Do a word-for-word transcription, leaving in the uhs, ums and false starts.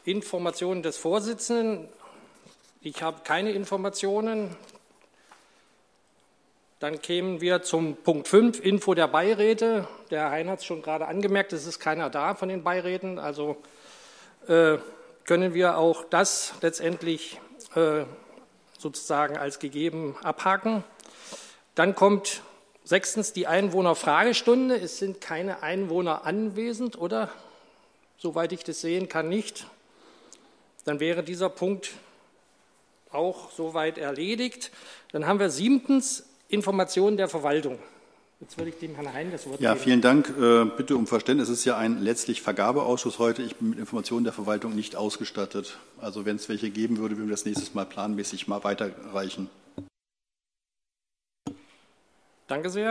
Informationen des Vorsitzenden. Ich habe keine Informationen. Dann kämen wir zum Punkt fünf, Info der Beiräte. Der Herr Hein hat es schon gerade angemerkt, es ist keiner da von den Beiräten. Also äh, können wir auch das letztendlich äh, sozusagen als gegeben abhaken. Dann kommt sechstens die Einwohnerfragestunde. Es sind keine Einwohner anwesend, oder? Soweit ich das sehen kann, nicht. Dann wäre dieser Punkt auch soweit erledigt. Dann haben wir siebtens Informationen der Verwaltung. Jetzt würde ich dem Herrn Hein das Wort geben. Ja, vielen Dank. Bitte um Verständnis. Es ist ja ein letztlich Vergabeausschuss heute. Ich bin mit Informationen der Verwaltung nicht ausgestattet. Also wenn es welche geben würde, würden wir das nächstes Mal planmäßig mal weiterreichen. Danke sehr.